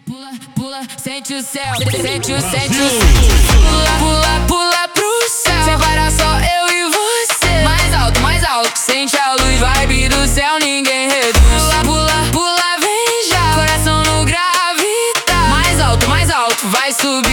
Pula, pula, sente o céu, sente o céu. Pula, pula, pula pro céu. Sem parar, só eu e você. Mais alto, sente a luz, vibe do céu, ninguém reduz. Pula, pula, pula, vem já. Coração no gravitar. Mais alto, vai subir.